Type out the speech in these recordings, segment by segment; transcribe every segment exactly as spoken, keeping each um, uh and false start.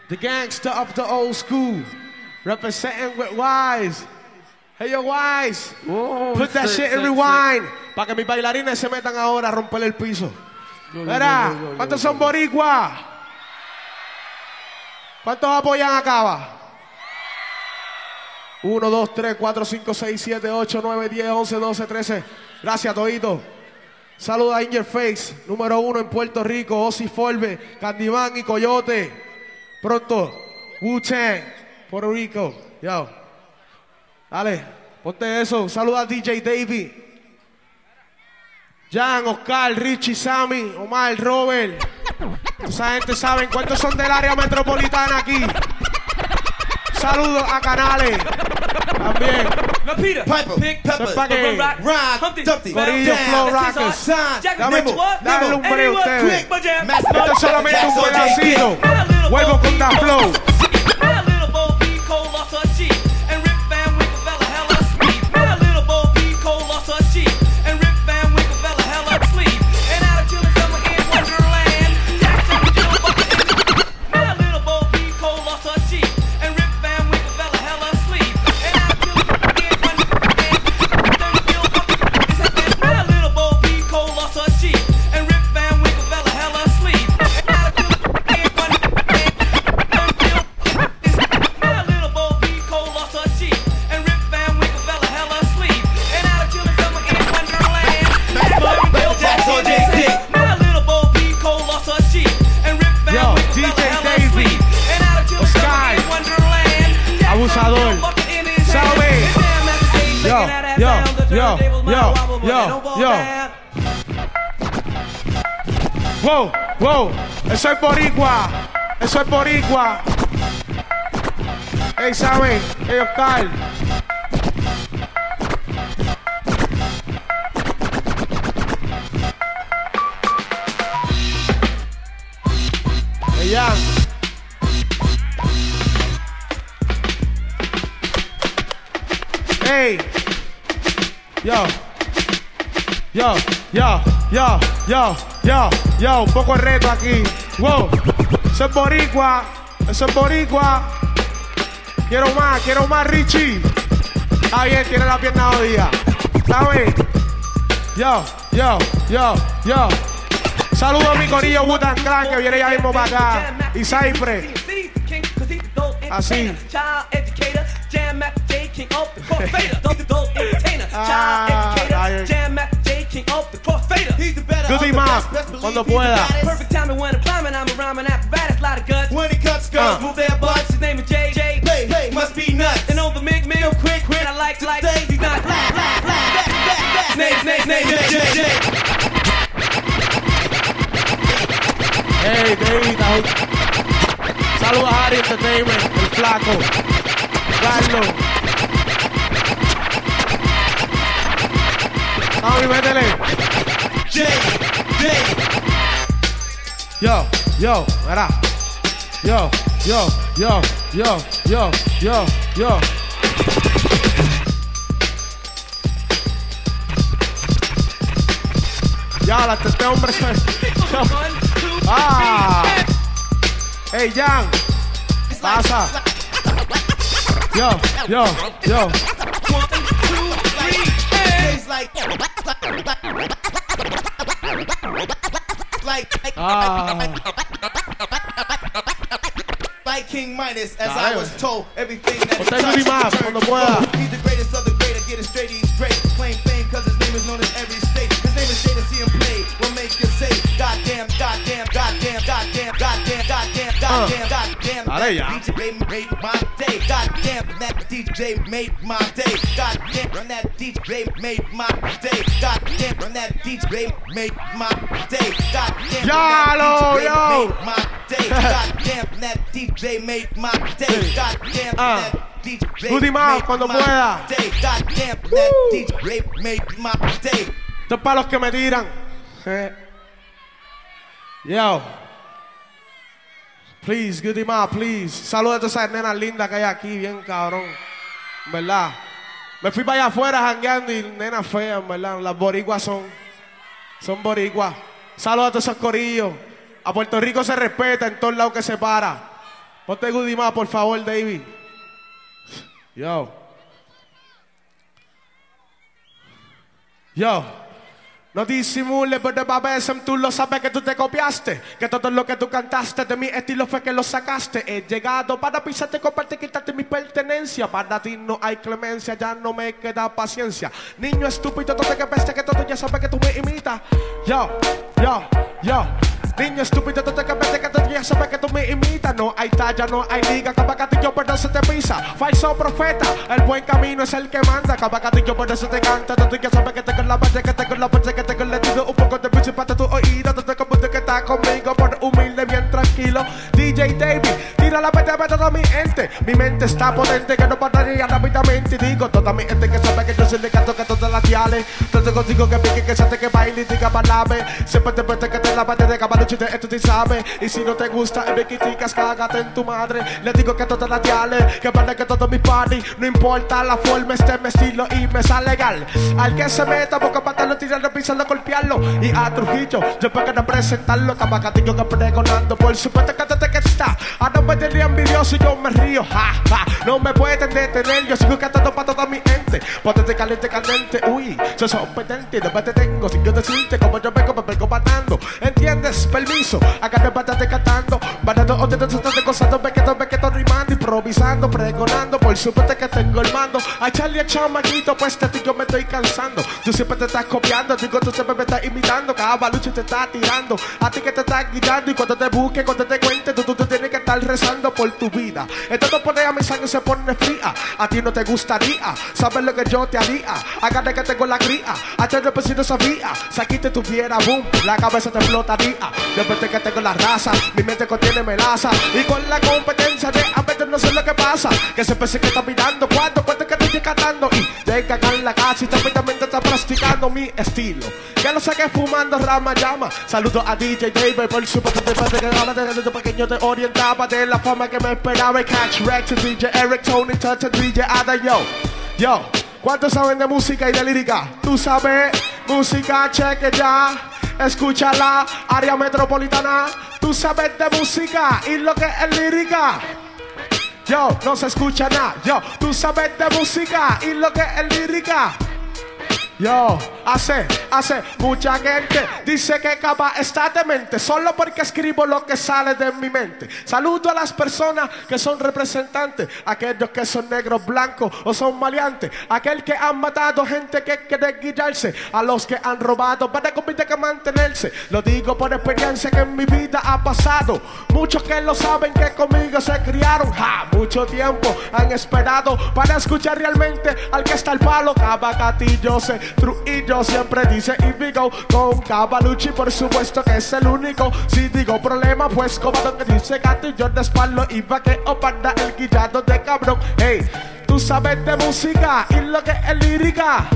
The gangster of the old school. Representing with Wise. Hey, yo, Wise. Oh, Put that shit, shit in shit, rewind. Para que mis bailarines se metan ahora a romper el piso. Mira, ¿cuántos son boricuas? ¿Cuántos apoyan acá? Va? uno, dos, tres, cuatro, cinco, seis, siete, ocho, nueve, diez, once, doce, trece. Gracias, Todito. Saluda a In Your Face, número uno en Puerto Rico. Ozzy Forbe, Candyman y Coyote. Pronto, Wu-Tang, Puerto Rico. Yo. Dale, ponte eso. Saluda a D J David. Jan, Oscar, Richie, Sammy, Omar, Robert. Esa gente saben cuántos son del área metropolitana aquí. Saludos a Canales. También. Peter, Piper, Pick, Pepper, Pepper, Rock, Humpty, Dumpty, Corillo, Flow Rockers. Dame, dale un break a ustedes. Esto es solamente un pedacito. Vuelvo con Da Flow. Abusador. Sabe. Yo, yo, yo, yo, yo, yo. Wow, wow. Eso es boricua. Eso es boricua. Ey, saben. Ey, Oscar. Ey, Jan. Hey, yo, yo, yo, yo, yo, yo, yo, un poco de reto aquí. Wow, eso es boricua, eso es boricua. Quiero más, quiero más, Richie. Ah, bien, tiene la pierna jodida. ¿Sabes? Yo, yo, yo, yo. Saludos a mi corillo Wu-Tang Clan que viene ya mismo para acá. Y Cypress. Así. Goody Mob, cuando pueda. Perfect timing when I'm climbing, I'm a rhyming apparatus, lot of guts. When he cuts girls, Uh. Move their butts, his name is J J. Play, play, must be nuts. And over Mick Mill, quick, quick, I like, like, he's not black, black, black. Snake, snake, snake, J J, J. Hey, David. Saludos a Harry Entertainment, el flaco. Carlos. Vamos, métele. J, J. Yo, yo, verá. Yo, yo, yo, yo, yo, yo, yo. Ya, la este hombre se... Ah. Hey, Jan. Pasa. Yo, yo, yo. Ah. Like King Midas, as Dale. I was told, everything that he Ponte Goody Mob, touched cuando turned pueda. gold. He's the greatest of the great, I get it straight, he's great. Claim fame cause his name is known in every state. His name is Jay to see him play, will make you say, goddamn, goddamn, goddamn, goddamn, goddamn, goddamn, goddamn, goddamn, Dale ya. that D J made my day. Goddamn, that D J made my day. Goddamn, that D J made my day. Goddamn, that D J made my day. Goddamn, Yalo, that yo. D J made my day. Goddamn, that D J made my day. Goddamn, Ah. that D J Goody Mob, made cuando my pueda. day. Goddamn, that D J made my day. Esto es para los que me tiran. Eh. Yo. Please, Goody Mob, please. Saludos a todas esas nenas lindas que hay aquí, bien cabrón. En verdad. Me fui para allá afuera jangueando y nenas feas, en verdad. Las boricuas son. Son boricuas. Saludos a todos esos corillos. A Puerto Rico se respeta en todos lados que se para. Ponte Goody más, por favor, David. Yo. Yo. No disimules, pero a veces tú lo sabes que tú te copiaste. Que todo lo que tú cantaste de mi estilo fue que lo sacaste. He llegado para pisarte, comparte, quitarte mi pertenencia. Para ti no hay clemencia, ya no me queda paciencia. Niño estúpido, todo que peste, que todo ya sabes que tú me imitas. Yo, yo, yo. Niño estúpido, todo que peste, que todo ya sabes que tú me imitas. No hay talla, no hay liga, cabacatillo, pero se te pisa. Falso profeta, el buen camino es el que manda. Cabacatillo, pero se te canta. Todo ya sabes que te con la base, que te con la base, que te con la tiro. Un poco de música para tu oído. Todo como que está conmigo, por humilde, bien tranquilo. D J David, tira la mente a toda mi ente. Mi mente está potente, que no pararía rápidamente. Y digo, toda mi gente que sabe que yo soy el gato, que todas las diales. Todo contigo que pique, que salte, que baile y diga palabra. Siempre te pete que te la bate de caballo. Esto te sabe, y si no te gusta, me criticas, cágate en tu madre. Le digo que todas las diales, que vale que todo mi party. No importa la forma, este me estilo y me sale legal. Al que se meta, boca patarlo, tirarlo, pisarlo, golpearlo. Y a Trujillo, yo para que no presentarlo. Cabacatillo que pregonando, por supuesto que te que está. A no me tenía envidioso y yo me río, ja, ja. No me pueden detener, yo sigo cantando para toda mi gente. Póntete caliente, caliente, uy, soy competente. No me detengo, si yo decirte como yo vengo, me vengo matando. ¿Entiendes? Permiso, acá me patate cantando. Barato, o te estás gozando, me quedo, me quedo rimando, improvisando, pregonando. Por supuesto que tengo el mando. A Charlie, a chamaquito, pues te digo, me estoy cansando. Tú siempre te estás copiando, digo, tú siempre me estás imitando. Cada balucho te está tirando, a ti que te estás guiando. Y cuando te busque, cuando te cuente, tú, tú te tienes que estar rezando por tu vida. Entonces pone a mi sangre se pone fría. A ti no te gustaría saber lo que yo te haría. Agarre que tengo la cría, a Charlie pues si no sabía. Si aquí te tuviera boom, la cabeza te explotaría. Después de que tengo la raza, mi mente contiene melaza. Y con la competencia de a veces no sé lo que pasa. Que se pensé que está mirando cuando cuento que estoy cantando. Y llega acá en la casa y también está practicando mi estilo. Que lo saqué fumando rama llama. Saludo a D J David por su parte de pequeño te orientaba de la fama que me esperaba. Catch Rex, D J Eric, Tony Touch, D J Ada, yo. Yo, ¿cuántos saben de música y de lírica? Tú sabes, música, cheque ya. Escúchala, área metropolitana. Tú sabes de música y lo que es lírica. Yo, no se escucha nada. Yo, tú sabes de música y lo que es lírica. Yo, hace, hace mucha gente dice que capa está demente solo porque escribo lo que sale de mi mente. Saludo a las personas que son representantes, aquellos que son negros, blancos o son maleantes, aquel que han matado gente que quiere guiarse, a los que han robado para competir que mantenerse. Lo digo por experiencia que en mi vida ha pasado. Muchos que lo saben que conmigo se criaron, ja, mucho tiempo han esperado para escuchar realmente al que está al palo. Cabacatillo se Trujillo siempre dice y digo con Cavalucci, por supuesto que es el único. Si digo problema, pues como lo que dice gato y yo de espaldo y vaqueo para el guillado de cabrón. Hey, tú sabes de música y lo que es lírica.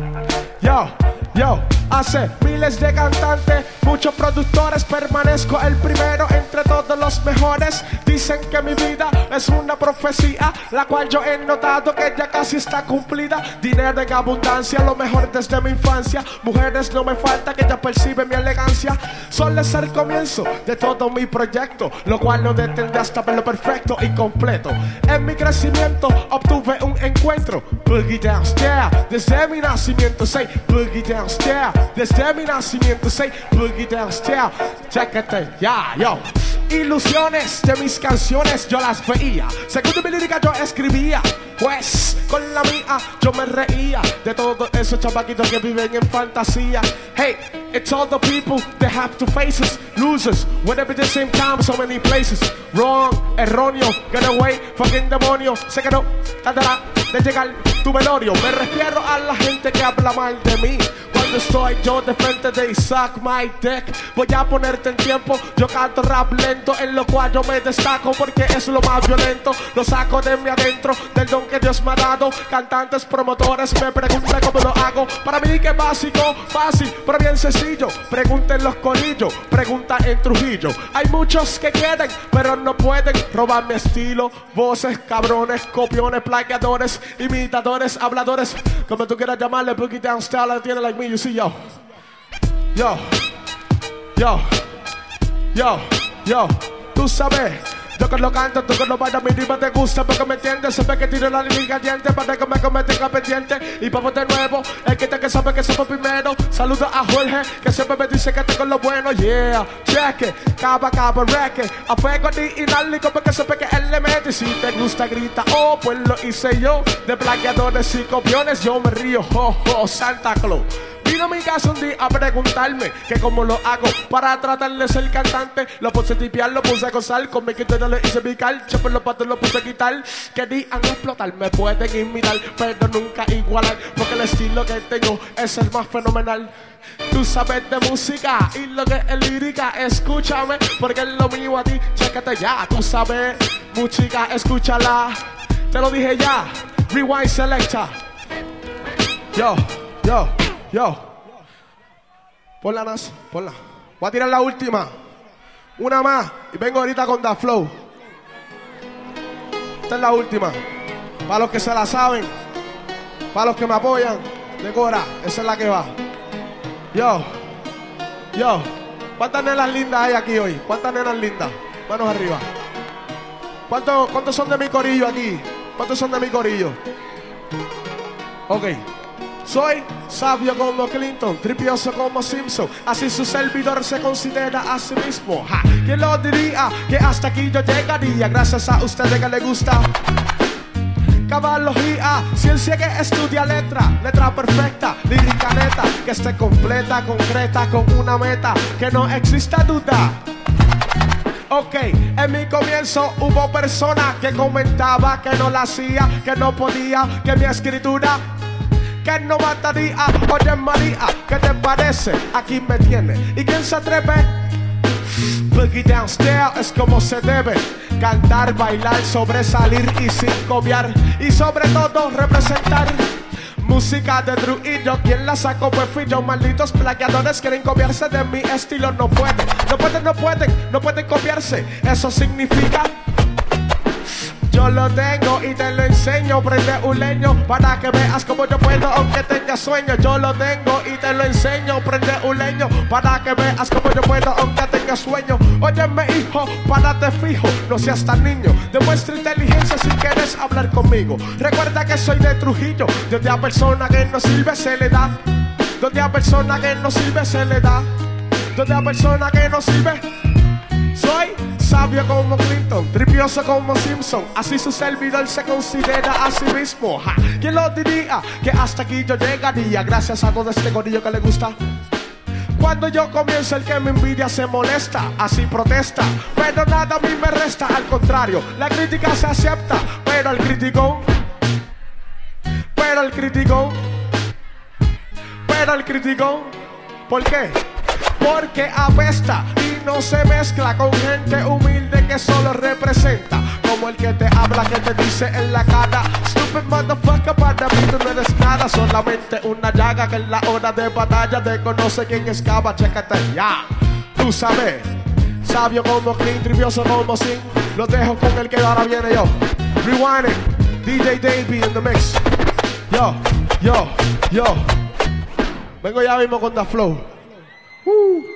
Yo, yo, hace miles de cantantes, muchos productores, permanezco el primero entre todos los mejores. Dicen que mi vida es una profecía, la cual yo he notado que ya casi está cumplida. Dinero en abundancia, lo mejor desde mi infancia. Mujeres no me falta que ya perciben mi elegancia. Solo es el comienzo de todo mi proyecto, lo cual no detendré hasta verlo perfecto y completo. En mi crecimiento obtuve un encuentro. Boogie downstairs, desde mi nacimiento. Say boogie downstairs, desde mi nacimiento. Say boogie downstairs. Chécate, ya, yeah, yo. Ilusiones de mis canciones yo las veía, según mi lírica yo escribía, pues con la mía yo me reía de todos esos chamaquitos que viven en fantasía. Hey, it's all the people that have to face us, losers, whenever the same time, so many places. Wrong, erróneo, get away, fucking demonio. Se quedó, tratará de llegar tu velorio. Me refiero a la gente que habla mal de mí. Cuando estoy yo de frente de Isaac, my deck, voy a ponerte en tiempo. Yo canto rap lento, en lo cual yo me destaco porque es lo más violento. Lo saco de mi adentro, del don que Dios me ha dado. Cantantes, promotores me preguntan cómo lo hago. Para mí que es básico, fácil, pero bien sencillo. Pregunten los corillos, pregunta en Trujillo. Hay muchos que quieren, pero no pueden robar mi estilo. Voces, cabrones, copiones, plagiadores, imitadores, habladores, como tú quieras llamarle. Boogie down style, tiene like me, you see, yo. Yo, yo, yo, yo. Tú sabes Yo que lo canto, tú que lo bailas, mi rima te gusta porque me entiendes. Siempre que tiro la línea caliente para que me cometen pendiente. Y vamos de nuevo, el que te que sabe que somos primero. Saludo a Jorge, que siempre me dice que tengo lo bueno. Yeah, cheque, caba, caba, reque. A fuego ni inálico porque siempre que él le mete. Y si te gusta grita, oh, pues lo hice yo. De plagiadores y copiones yo me río, oh, oh, Santa Claus. Vino a mi casa un día a preguntarme que cómo lo hago para tratar de ser cantante. Lo puse a tipear, lo puse a gozar, con mi quinto le hice picar, chopper los patos lo puse a quitar. Querían explotar, me pueden imitar, pero nunca igualar, porque el estilo que tengo es el más fenomenal. Tú sabes de música y lo que es lírica, escúchame, porque es lo mío a ti, chécate ya. Tú sabes música, escúchala, te lo dije ya. Rewind selecta. Yo, yo. Yo, ponla, Nas, ponla. Voy a tirar la última. Una más y vengo ahorita con Da Flow. Esta es la última. Para los que se la saben, para los que me apoyan, de Cora, esa es la que va. Yo, yo. ¿Cuántas nenas lindas hay aquí hoy? ¿Cuántas nenas lindas? Manos arriba. ¿Cuántos, cuántos son de mi corillo aquí? ¿Cuántos son de mi corillo? Ok. Soy sabio como Clinton, tripioso como Simpson. Así su servidor se considera a sí mismo. Ja, ¿quién lo diría? Que hasta aquí yo llegaría. Gracias a ustedes que les gusta cabalogía, ciencia que estudia letra, letra perfecta, lírica neta, que esté completa, concreta, con una meta, que no exista duda. Ok, en mi comienzo hubo personas que comentaba que no la hacía, que no podía, que mi escritura que no mataría. Oye María, ¿qué te parece? Aquí me tiene. ¿Y quién se atreve? Boogie downstairs es como se debe. Cantar, bailar, sobresalir y sin copiar. Y sobre todo representar música de Trujillo. ¿Quién la sacó? Pues fui yo. Malditos plagiadores quieren copiarse de mi estilo. No pueden, no pueden, no pueden, no pueden copiarse. Eso significa yo lo tengo y te lo enseño. Prende un leño para que veas como yo puedo aunque tengas sueño. Yo lo tengo y te lo enseño. Prende un leño para que veas como yo puedo aunque tengas sueño. Óyeme hijo, párate fijo, no seas tan niño. Demuestra inteligencia si quieres hablar conmigo. Recuerda que soy de Trujillo, donde a persona que no sirve se le da. Donde a persona que no sirve se le da. Donde a persona que no sirve. Soy sabio como Clinton, tripioso como Simpson. Así su servidor se considera a sí mismo. Ja, ¿quién lo diría? Que hasta aquí yo llegaría. Gracias a todo este corillo que le gusta. Cuando yo comienzo el que me envidia se molesta, así protesta, pero nada a mí me resta. Al contrario, la crítica se acepta. Pero el crítico, Pero el crítico, Pero el crítico, ¿por qué? Porque apesta y no se mezcla con gente humilde que solo representa. Como el que te habla, que te dice en la cara stupid motherfucker, para mí tú no eres nada. Solamente una llaga que en la hora de batalla te conoce quién escapa. Chécate ya, tú sabes. Sabio como Clean, trivioso como Sin. Los dejo con el que ahora viene yo. Rewind it, D J Davey in the mix. Yo, yo, yo. Vengo ya mismo con Da Flow. Uh.